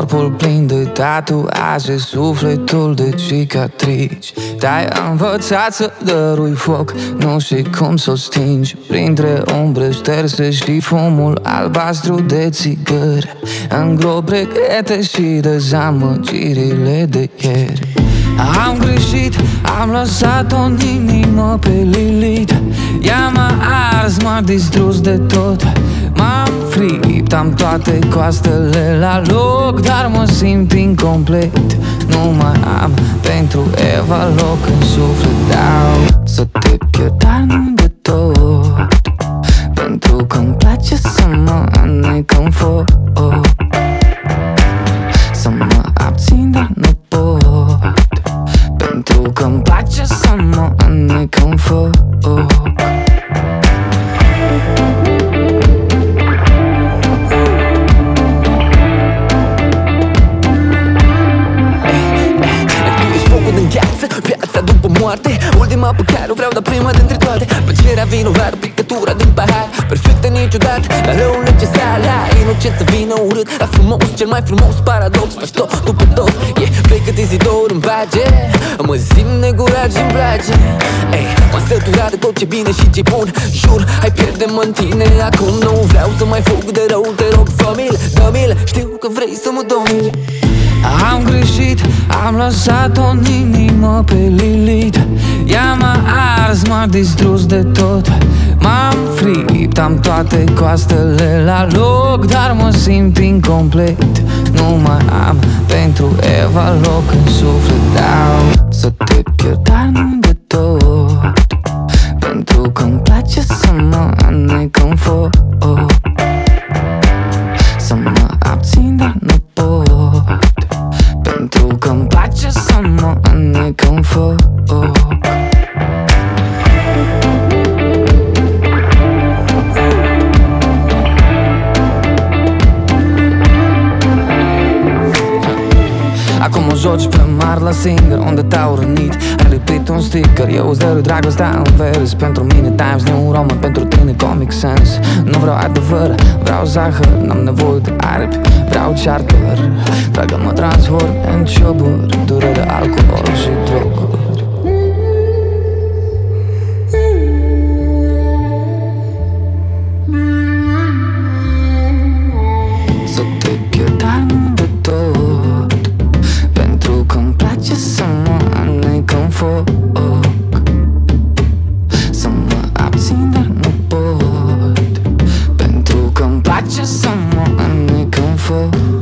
Corpul plin de tatuaje, sufletul de cicatrici. Te-ai învățat să dărui foc, nu știi cum să o stingi. Printre umbre șterse și fumul albastru de țigări, îngrop regrete și dezamăgirile de ieri. Am greșit, am lăsat-o în inimă pe Lilith. Ea m-a ars, m-a distrus de tot. M-am fript, am toate coastele la loc, dar mă simt incomplet. Nu mai am pentru Eva loc în suflet. Dau să te pierd, dar nu de tot, pentru că-mi place să mă înnec în foc. Să mă abțin, dar nu pot, pentru că-mi place să mă înnec în foc. Viața după moarte, ultima pe care o vreau, dar prima dintre toate. Plăcerea vinovată, picătura din pahar, perfectă niciodată, dar răul necesar. La inocent să vină urât, la frumos, cel mai frumos paradox. Faci tot după tot, plecă-te zi două în pace. Mă simt negurat și-mi place. M-am săturat de tot ce bine și ce bun. Jur, hai pierde-mă în tine. Acum nu vreau să mai fug de rău. Te rog, fă-mi-l, dă-mi-l, știu că vrei să mă domini. Am greșit, am lăsat-o în inimă pe Lilith. Ea m-a ars, m-a distrus de tot. M-am fript, am toate coastele la loc, dar mă simt incomplet. Nu mai am pentru Eva loc în suflet. Dau să te pierd, dar nu de tot, pentru că-mi place să mă înnec în foc. Să mă abțin, dar nu pot, pentru că-mi place să mă înnec în foc. Acum o joci pe mari la singur, unde te-au rănit. Ai lipit un sticker, eu îți dărui dragostea în vers. Pentru mine Times New Roman, pentru tine Comic Sans. Nu vreau adevăr, vreau zahăr, n-am nevoie de aripi, vreau charter. Dragă, mă transform în cioburi, durere, alcool și droguri. Să te pierd, dar nu de tot, pentru că-mi place să mă înnec în foc. Să mă abțin, dar nu pot, pentru că-mi place să mă înnec în foc.